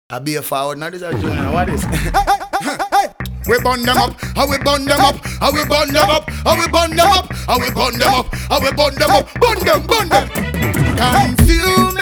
I be a forward, now this is a what is? We burn them up, how we burn them up, how we burn them up, how we burn them up, how we burn them up, how we burn them up, burn them. Consuming,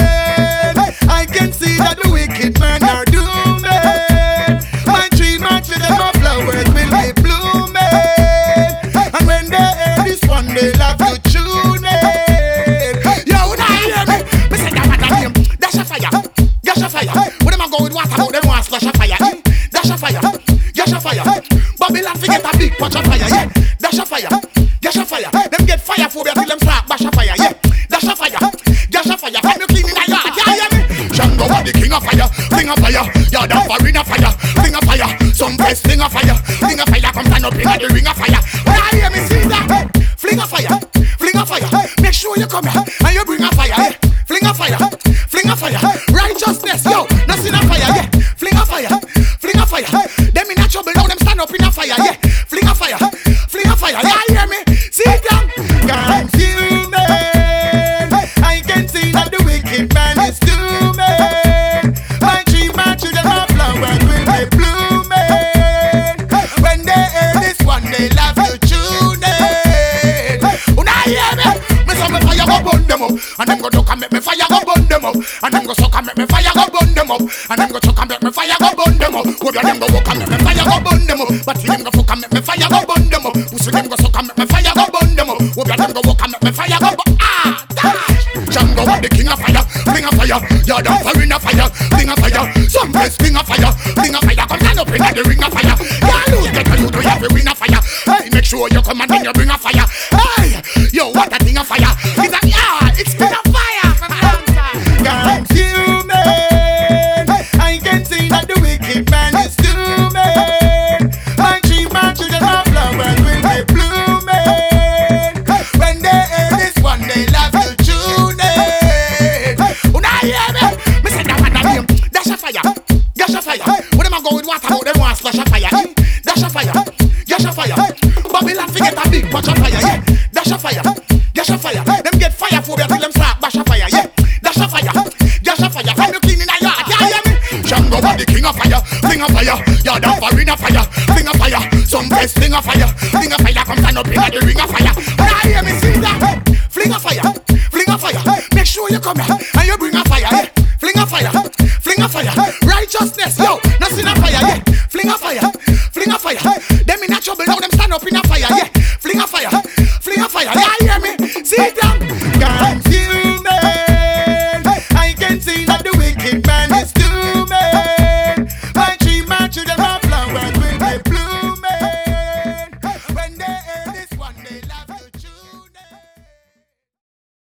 I can see that the wicked men are doomed. My tree, my children, my flowers will be blooming. And when they hear this one, they'll have to tune in. Yo, now hear me? Me say that name, dash a fire, dash a fire. When them a go with water, out them want splash a fire. Dash a fire, dash a fire. Babylon forget a big patch of fire, yeah. Dash a fire, dash a fire. Them get fire phobia till them start bash a fire, yeah. Dash a fire, dash a fire. Come you clean in a yard, yeah, yeah me. Shango was the king of fire, fling a fire. Yard of arena fire, fling a fire. Some place fling a fire, fling a fire. Come stand up in the ring of fire. When I hear me see that, fling a fire, fling a fire. Make sure you come here and you bring a fire, yeah. Fling a fire, fling a fire. Righteousness, yo, nothing a fire, yeah. Fling a fire, fling a fire. Them in a trouble now, them stand up in a fire, yeah. Fling a fire, yeah, you hear me? Sit down, consuming. I can see that the wicked man is dooming. My tree, my children, my flowers will be blooming. When they hear this one, they love to tune in. When I hear me, me say me fire go burn them up, and them go duck and make me fire go burn them up, and them go suck and make me fire go burn them up, and them go chuck and make me fire go burn them up. Who them go walk and make me fire go burn them up, but them go fuck and make me fire go burn them up. Pussy them go suck and make me fire go burn them up. Who them go walk and make me fire go burn. Django was the king of fire, fling a fire. Yard of arena fire, fling a fire. Some place fling a fire, fling a fire. Come stand up in the ring of fire. Yeah, lose get you to have a win a fire. Hey, make sure you come and then you bring a fire. Hey, yo, what a thing of fire. It's a it's king of fire. Consuming, I can see that the wicked man is dooming. My tree, my children, my flowers will be blooming. When they hear this one, they love to tune in. When I hear me, me say that one name, dash a fire, dash a fire. When them a go with water, out them want splash a fire. Dash a fire, dash a fire. Babylon forget a big patch of fire, yeah. Dash a fire, dash a fire. Them get fire phobia till them start bash a fire, yeah. Dash a fire, dash a fire. Come you clean in a yard, yeah, yeah me. Shango was the king of fire, fling a fire. Yard of arena fire, fling a fire. Some place fling a fire, fling a fire. Come stand up in the ring of fire.